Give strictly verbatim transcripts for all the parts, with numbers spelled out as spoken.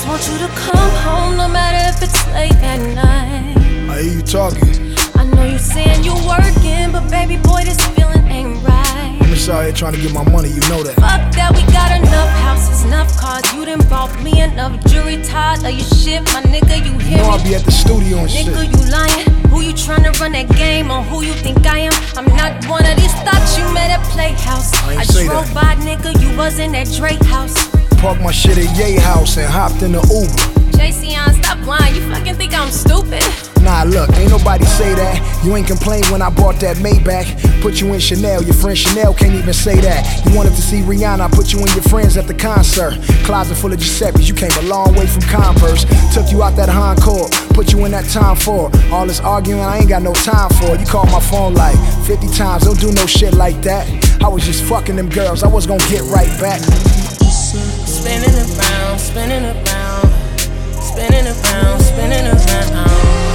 want you to come home no matter if it's late at night. I hear you talking. I know you saying you working, but baby boy, this feeling ain't right. I'm just out here trying to get my money, you know that. Fuck that, we got enough houses, enough cars. You done bought me enough jewelry, tired of your shit, my nigga, you hear You know me? I be at the studio and shit. Nigga, you lying. Who you tryna run that game on? Who you think I am? I'm not one of these thoughts you met at Playhouse. I ain't I say drove that. by, nigga, you was in that Drake house. Parked my shit at Ye house and hopped in the Uber. J C on, stop lying, you fucking think I'm stupid? Nah, look, ain't nobody say that. You ain't complain when I bought that Maybach. Put you in Chanel, your friend Chanel can't even say that. You wanted to see Rihanna, I put you and your friends at the concert. Closet full of Giuseppe's, you came a long way from Converse. Took you out that Encore, put you in that Tom Ford. All this arguing, I ain't got no time for. You called my phone like fifty times, don't do no shit like that. I was just fucking them girls, I was gonna get right back. Spinning around, spinning around, spinning around, spinning around.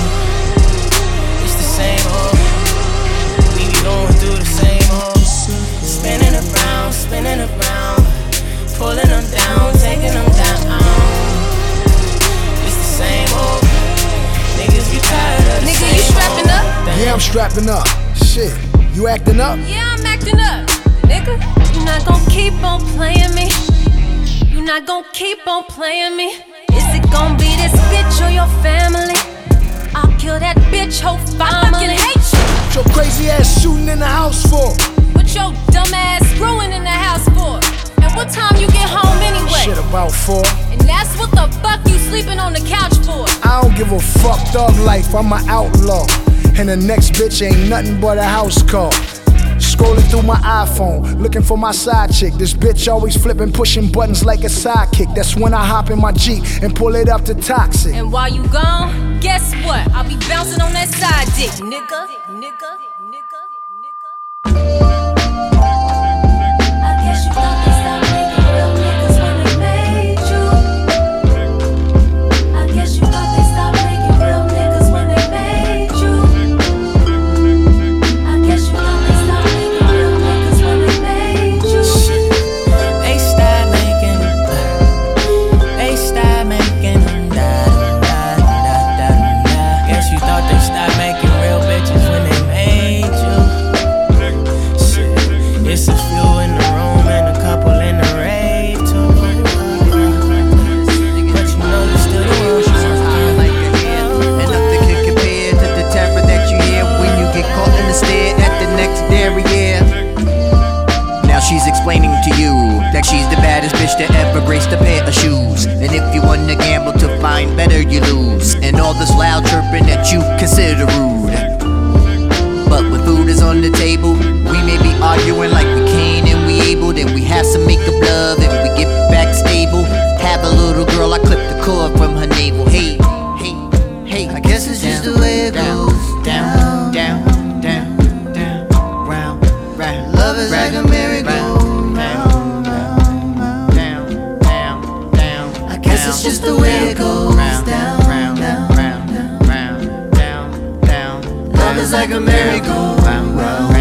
It's the same old, we be going through the same old. Spinning around, spinning around, pulling them down, taking them down. It's the same old, niggas be tired of the Nigga, same you strapping old. up? Yeah, I'm strapping up. Shit, you acting up? Yeah, I'm acting up, nigga. You not gon' keep on playing me. You not gon' keep on playing me. Is it gon' be this bitch or your family? I'll kill that bitch, whole family. I fucking hate you. What your crazy ass shooting in the house for? What your dumb ass screwing in the house for? And what time you get home anyway? Shit, about four. And that's what the fuck you sleeping on the couch for? I don't give a fuck, thug life, I'm an outlaw. And the next bitch ain't nothing but a house call. Scrolling through my iPhone, looking for my side chick. This bitch always flipping, pushing buttons like a sidekick. That's when I hop in my Jeep and pull it up to Toxic. And while you gone, guess what? I'll be bouncing on that side dick, nigga, nigga, nigga, nigga. I guess you thought they stopped making real niggas when they made you. I guess you thought they stopped making real niggas when they made you. I guess you thought they stopped making real niggas when they made you. They start making, they start making, da da da da da. Guess you thought they stopped making real bitches when they made you. Shit, it's a few in the room and a couple in the rave too. But you know you still the world shine like a hair, and nothing can compare to the terror that you hear when you get caught in the stare at the next derriere. Now she's explaining to you that she's the baddest bitch to ever graced a pair of shoes. And if you wanna gamble to find better, you lose. And all this loud chirping that you consider rude. But when food is on the table, we may be arguing like we can and we able. Then we have some make-up love and we get back stable. Have a little girl, I clip the cord from her navel. Hey, hey, hey, I guess it's just the way it goes. Down, down, down, down, round, round. Love is like a merry-go-round. Down, down, down. I guess it's just the way it goes. Down, down, down, down, down, down. Love is like a merry-go-round.